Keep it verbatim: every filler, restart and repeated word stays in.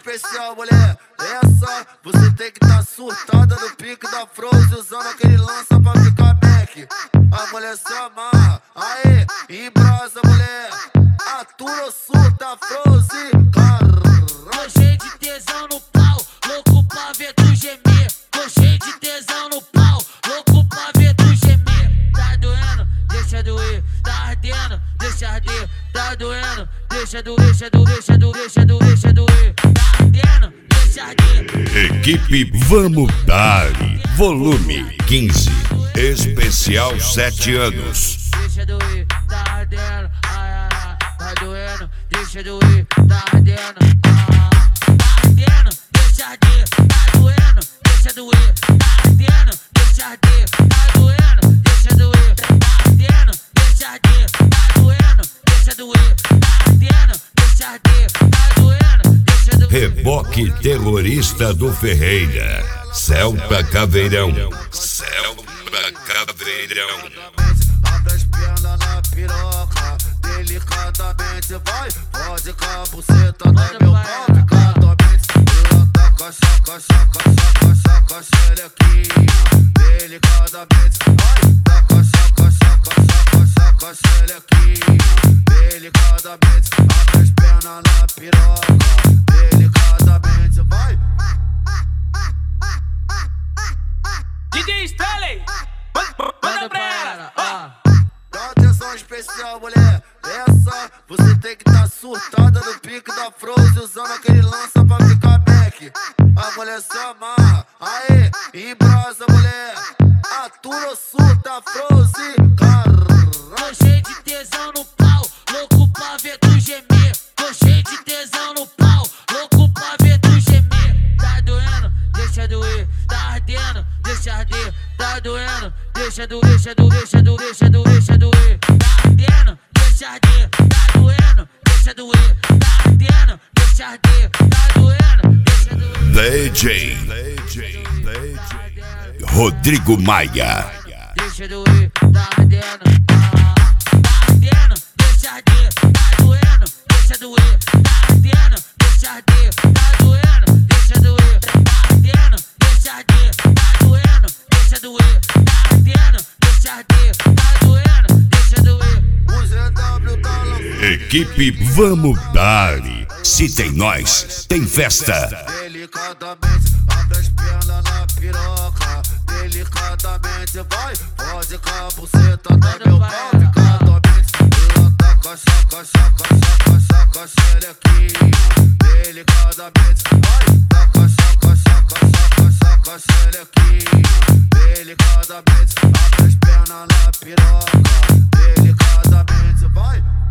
especial, mulher. Essa, você tem que tá surtada no pique da Frozen, usando aquele lança pra ficar back. A mulher se amarra, aê, embrasa, mulher. Atura, surta, Frozen, tô cheio de tesão no pau, louco pra ver tu gemer. Tô cheio de tesão no pau, louco pra ver tu gemer. Tá doendo, deixa doer, tá ardendo, deixa arder. Tá doendo, deixa doer, deixa doer, deixa doer, deixa doer, deixa doer. Tá ardendo, deixa arder. Equipe Vamos Dar Volume quinze, especial sete anos. Deixa doer, tá ardendo, ai, ai, tá doendo, deixa doer, tá ardendo, ah, tá ardendo, deixa arder, tá doendo, deixa doer, tá ardendo, deixa arder, tá doendo, deixa doer, tá ardendo, deixa arder, tá doendo, deixa doer, tá ardendo, deixa arder, tá doendo, deixa doer. Reboque terrorista do Ferreira, Celta Caveirão, Celta Caveirão. Abre as pernas na piroca, delicadamente vai. Pode com a buceta no meu pau, delicadamente. Ela tá com a chaca, chaca, chaca, chaca, xerequinha. Delicadamente vai, tá com a chaca, chaca, chaca, chaca, xerequinha. Delicadamente, abre as pernas na piroca, delicadamente vai. D J Stanley, manda pra ela, ó. Dá atenção especial, mulher. Essa, você tem que tá surtada no pique da Frozen, usando aquele lança pra ficar back. A mulher se amarra, aê, embrasa, mulher. Atura, surta, Frozen, Tô cheio de tesão no pau, louco pra ver tu gemer. Tô cheio de tesão no pau, louco pra ver tu gemer. Tá doendo, deixa doer, tá ardendo, deixa arder. Tá doendo, deixa doer, deixa doer, deixa doer, deixa doer, deixa doer. Tá ardendo, deixa arder, tá doendo, deixa doer. Tá ardendo, deixa arder, tá doendo, deixa doer. D J, D J, D J Rodrigo Maia. Deixa doer, tá ardendo, ah, tá ardendo, deixa arder, tá doendo, deixa doer, tá ardendo, deixa arder, tá doendo, deixa doer, tá ardendo, deixa arder, tá doendo, deixa doer, tá ardendo, deixa arder, tá doendo, deixa doer. o G W tá lançando. Equipe Vamos Dar. Se tem nós, tem festa. Delicadamente, abre as pernas na piroca, delicadamente vai. Pode com a buceta no meu pau, delicadamente. Ela tá com a chaca, chaca, chaca, chaca, xerequinha. Delicadamente vai, tá com a chaca, chaca, chaca, chaca, xerequinha. Delicadamente, abre as pernas na piroca, delicadamente vai.